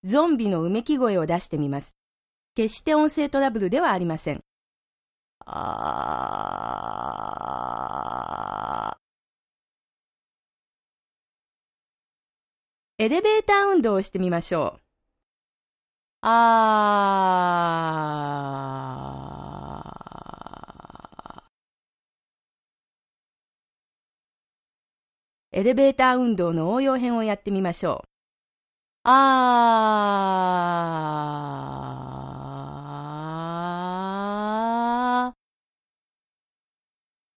ゾンビのうめき声を出してみます。決して音声トラブルではありません。エレベーター運動をしてみましょう。エレベーター運動の応用編をやってみましょう。